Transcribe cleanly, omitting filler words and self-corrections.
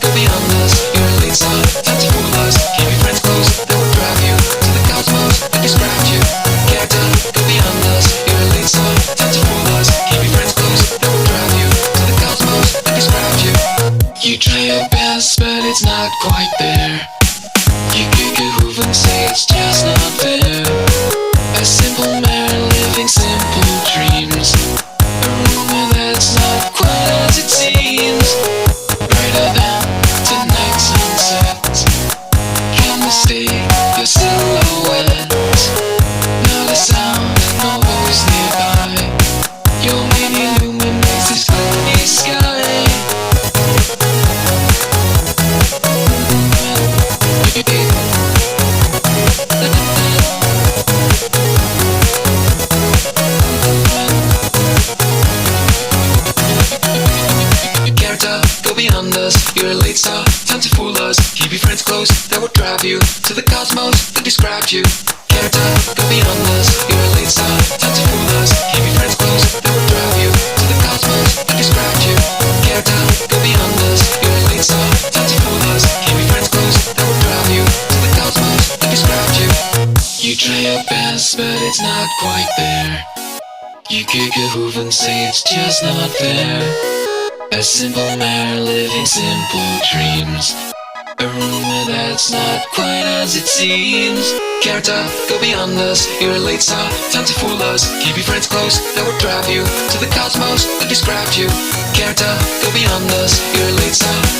go beyond us. You're a late star, time to fool us. Keep your friends close, that will drive you to the cosmos that described you. Character, go beyond us. You're a late star, time to fool us. Keep your friends close, that will drive you to the cosmos that described you. You try your best, but it's not quite there. You kick a hoof and say it's just not fair. A simple man living simple dreams. A rumor that's not quite as it seems. Brighter than tonight's sunset. Can't mistake your silhouette. Not a sound, no voice nearby. Your wind illuminates this gloomy sky. Go beyond us, you're a late star, time to fool us. Keep your friends close, that will drive you to the cosmos that described you. Character, go beyond us, you're a late star, time to fool us. Keep your friends close, that will drive you to the cosmos that described you. Character, go beyond us, you're a late star, time to fool us. Keep your friends close, that will drive you to the cosmos that described you. You try your best, but it's not quite there. You kick a hoof and say it's just not fair. A simple man living simple dreams. A rumor that's not quite as it seems. Character, go beyond us. You're a late star, time to fool us. Keep your friends close, that will drive you to the cosmos that described you. Character, go beyond us. You're a late star,